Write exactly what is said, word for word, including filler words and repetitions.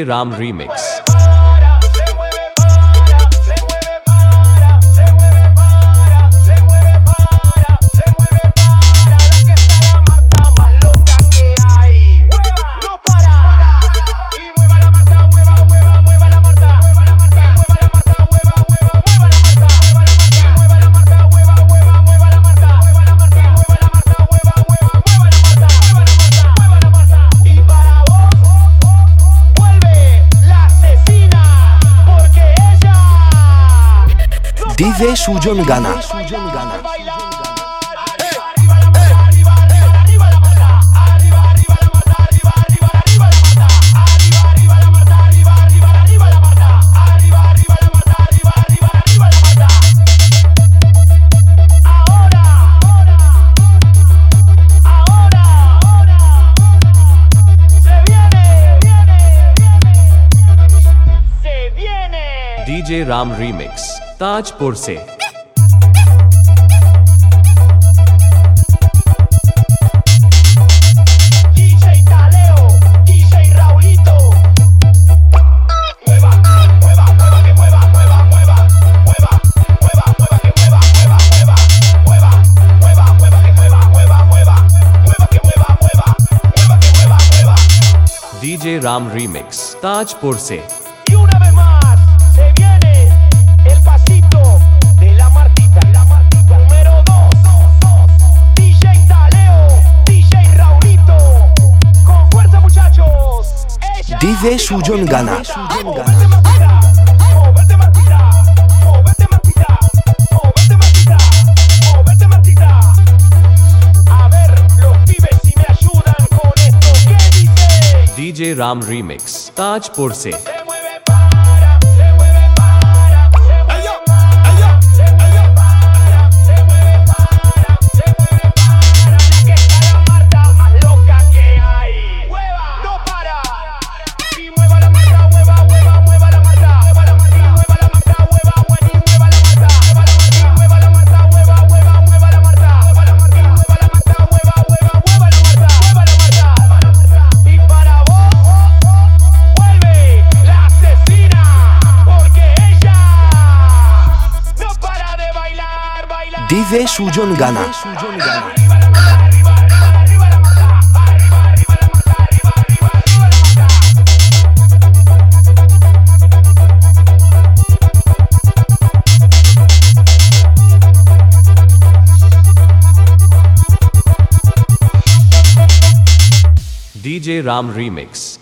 Ram Remix. D J Sujon Gana. D J Ram Remix. Tajpur से D J Ram Remix Tajpur से D J Sujon Gana. D J Ram Remix Tajpur से D J Sujon Gana. D J Ram Remix